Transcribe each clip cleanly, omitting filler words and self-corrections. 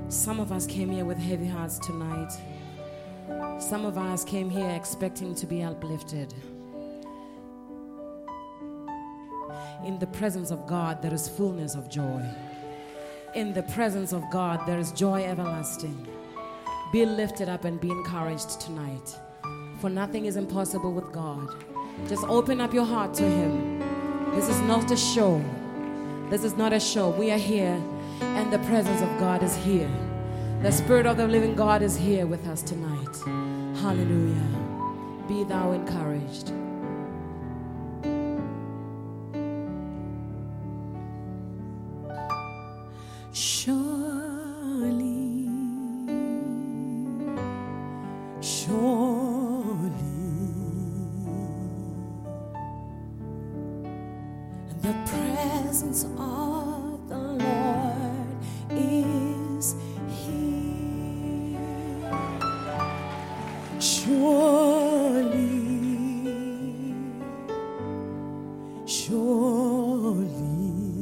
Some of us came here with heavy hearts tonight. Some of us came here expecting to be uplifted. In the presence of God, there is fullness of joy. In the presence of God, there is joy everlasting. Be lifted up and be encouraged tonight. For nothing is impossible with God. Just open up your heart to Him. This is not a show. This is not a show. We are here, and the presence of God is here. The Spirit of the living God is here with us tonight. Hallelujah. Be thou encouraged. Surely, surely, the presence of the Lord is here. Surely, surely,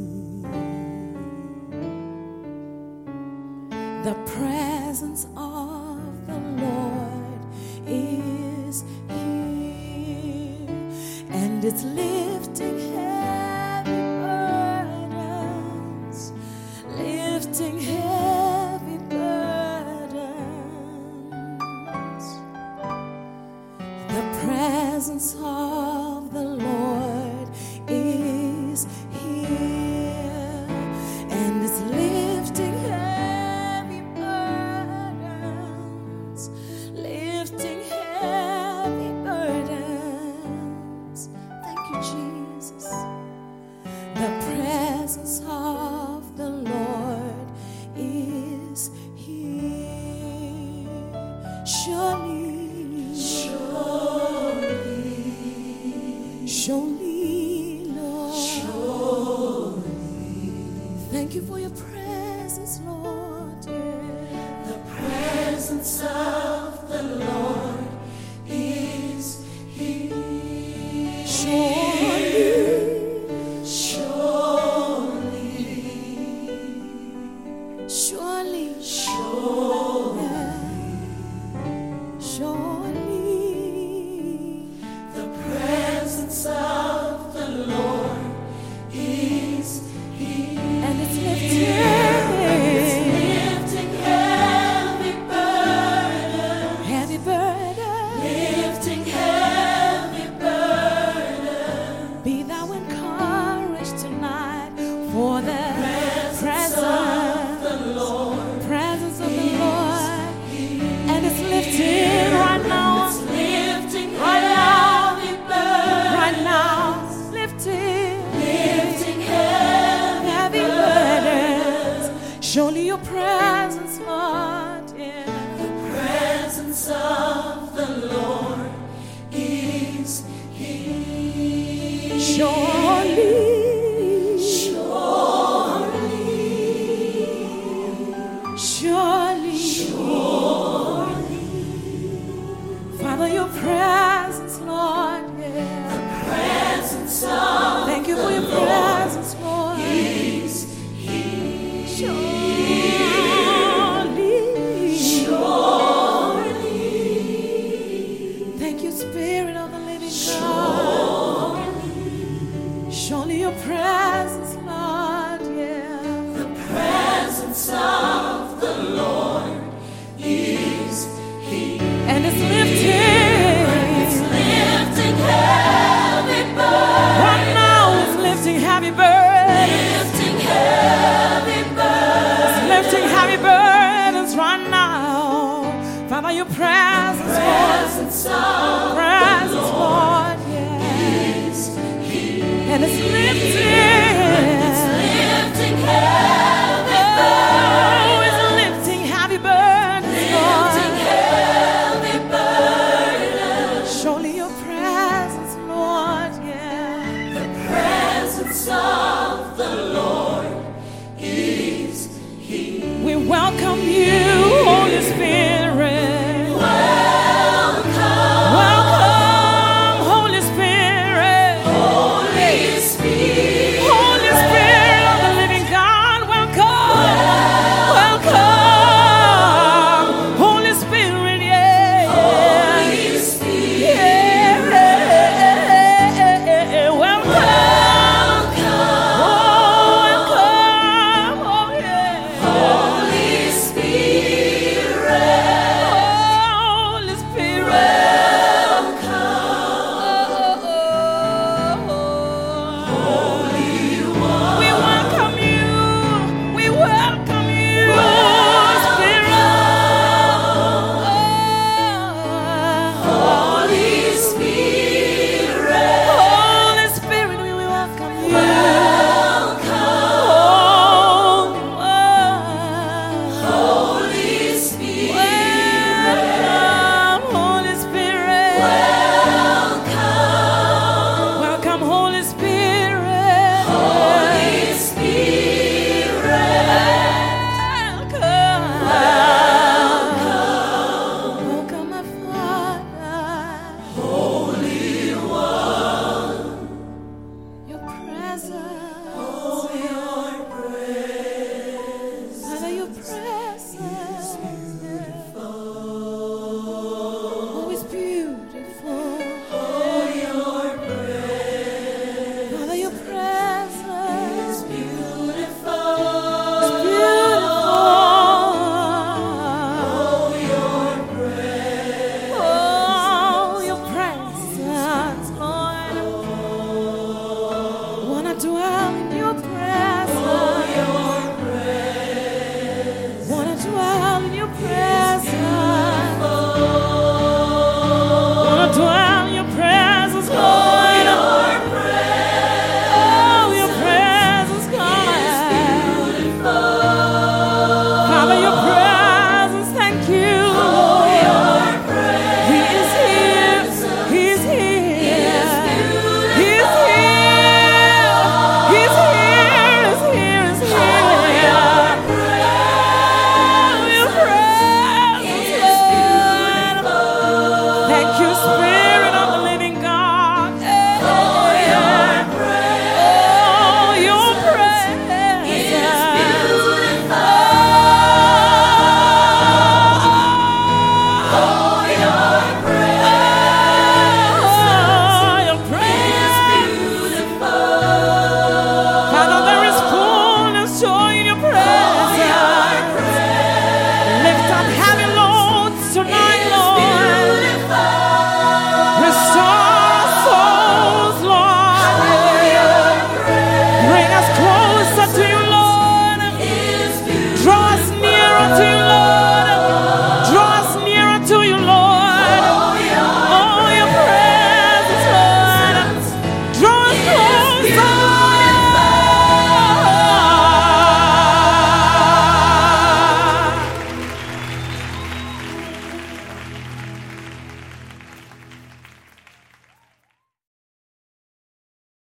the presence of the Lord is here, and it's lifting heavy burdens, lifting heavy burdens. The presence of the Lord is here, and it's lifting heavy burdens, lifting heavy burdens. Thank you, Jesus. The presence of the Lord is here. Surely, surely, surely, Lord. Surely. Thank you for your presence, Lord. Yeah. The presence of the Lord is here. Surely, Surely, surely, surely, surely. the presence of the Lord is here. And it's lifting Lifting heavy burden, heavy burden. lifting heavy burden. Be thou encouraged tonight, for the presence of the Lord, presence of the Lord, and it's lifting right now, lifting right now, heavy burden, right now, lifting lifting heavy heavy burdens. Surely your presence, Lord, yeah. presence of the Lord is here. Surely, surely, Father, your presence, Lord, yeah. Presence of Thank you for your presence, Lord. is Surely, thank you, Spirit of the living God. Surely your presence, Lord, yeah. the presence of